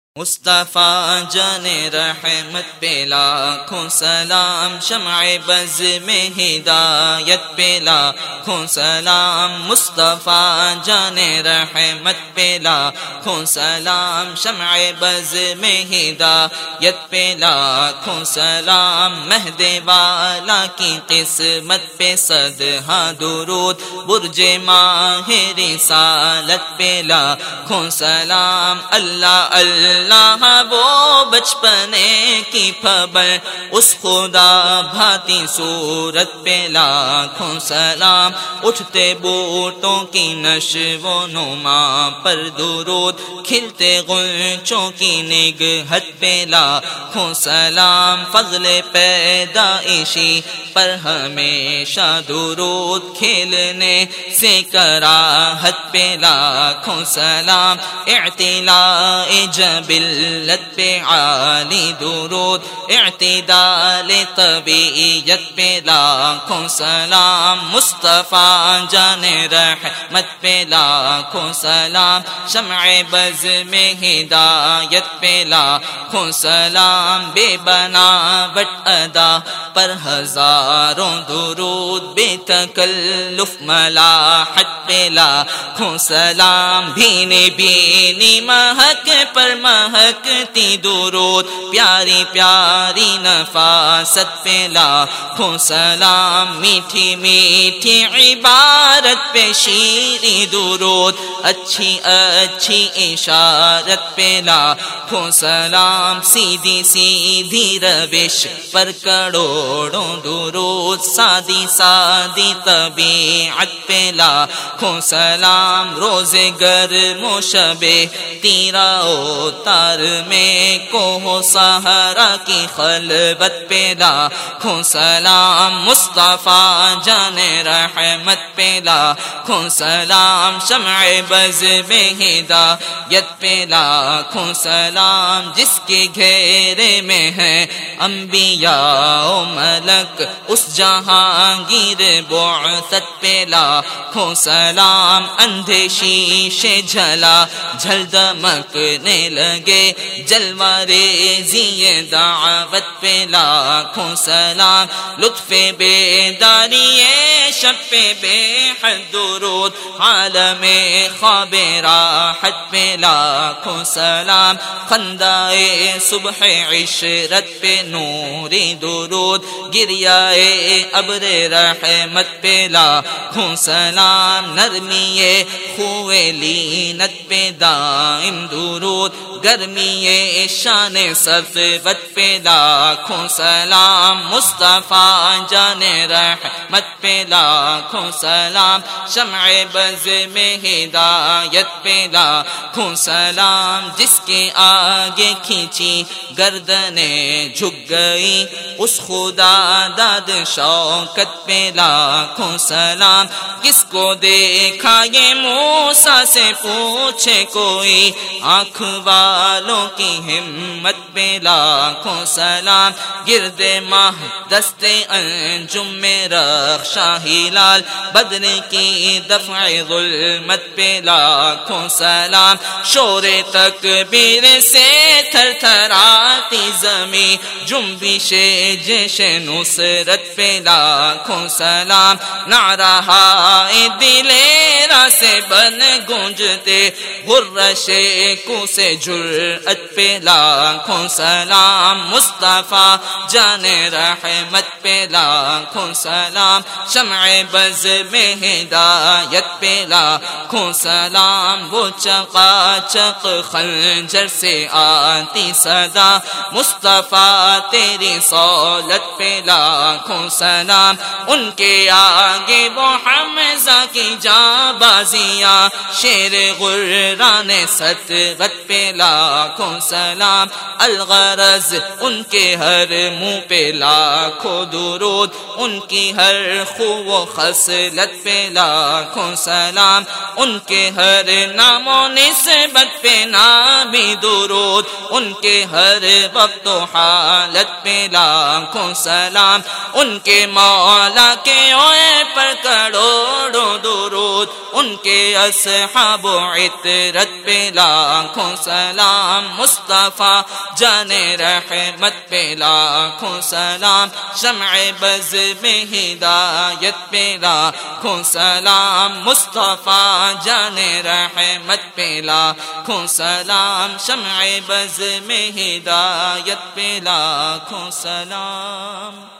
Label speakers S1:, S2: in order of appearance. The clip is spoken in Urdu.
S1: مصطفیٰ جان رحمت پہ لاکھوں سلام، شمع بز میں ہدایت پہ لاکھوں سلام، مصطفیٰ جان رحمت پہ لاکھوں سلام، شمع بز میں ہدایت پہ لاکھوں سلام، مہد والا کی قسمت پہ صدہا درود، برج ماہ رسالت پہ لاکھوں سلام، اللہ اللہ وہ بچپنے کی خبر اس خدا بھاتی صورت پہ لاکھوں سلام، اٹھتے بوٹوں کی نشو و نما پر درود، کھلتے غنچوں کی نگہت پہ لاکھوں سلام، فضل پیدائشی پر ہمیشہ درود، کھیلنے سے کراہت پہ لاکھوں سلام، اعتلاء جبلت پہ عالی درود، اعتدال طبیعت پہ لاکھوں سلام، مصطفیٰ جان رحمت پہ لاکھوں سلام، شمع بز میں ہدایت پہ لاکھوں سلام، بے بناوٹ ادا پر ہزاروں درود، بے تکلف ملاحت پہ لاکھوں سلام، بھینی بھینی مہک پر مہکتی درود، پیاری پیاری نفاست پہ لاکھوں سلام، میٹھی میٹھی عبارت پہ شیریں درود، اچھی اچھی اشارت پہ لاکھوں سلام، سیدھی سیدھی روش پر کروڑوں درود، سادی سادی طبیعت پہ لاکھوں سلام، روز گرم و شب تیرا اوتار میں کوہ صحرا کی خلوت پہ لاکھوں سلام، مصطفیٰ جان رحمت پہ لاکھوں سلام، شمع بز میں ہدایت پہ لاکھوں سلام، جس کے گھیرے میں ہے انبیاء و ملک اس جہانگیر بعثت پہ لاکھوں سلام، اندھے شیشے جھلا جھل دمکنے لگے جلوہ ریزی دعوت پہ لاکھوں سلام، لطف بیداری شب پہ بے حد درود، عالم خواب راحت پہ لاکھوں سلام، خندائے صبح عشرت پہ نوری درود، گریائے ابر رحمت پہ لاکھوں سلام، نرمی خوئے لینت پہ دائم درود، گرمی شان صفوت پہ لاکھوں سلام، مصطفیٰ جان رحمت پہ لاکھوں سلام، شمع بز میں ہدایت پہ لاکھوں سلام، جس کے آگے کھینچی گردنیں جھک گئی اس خدا داد شوکت پہ لاکھوں سلام، کس کو دیکھا یہ موسیٰ سے پوچھے کوئی، آنکھ والوں کی ہمت پہ لاکھوں سلام، گرد ماہ دست انجم میں رخشاں ہلال، بدر کی دفع ظلمت پہ لاکھوں سلام، شور تکبیر سے تھر تھراتی زمین، جنبش جیش نصرت پہ لاکھوں سلام، نعرہ دلیرا سے بن گونجتے غرش کو سے جرأت پہ لاکھوں سلام، مصطفیٰ جان رحمت پہ لاکھوں سلام، شمع بز میں ہدایت پہ لاکھوں سلام، وہ چقا چق خنجر سے آتی صدا، مصطفیٰ تیری صولت پہ لاکھوں سلام، ان کے آگے وہ حمزہ کی جاں بازیاں، شیر غران ستوت پہ لاکھوں سلام، الغرض ان کے ہر منہ پہ لاکھوں درود، ان کی ہر خو و خصلت پہ لاکھوں سلام، ان کے ہر نام و نسبت پہ نامی درود، ان کے ہر وقت و حالت پہ لاکھوں سلام، ان کے مولا کے اوے پر کروڑوں درود، ان کے اصحاب و عطرت پہ لاکھوں سلام، سلام مصطفیٰ جان رحمت پہ لاکھوں سلام شمع بز میں ہدایت پہ لاکھوں سلام مصطفیٰ جان رحمت پہ لاکھوں سلام شمع بز میں ہدایت پہ لاکھوں سلام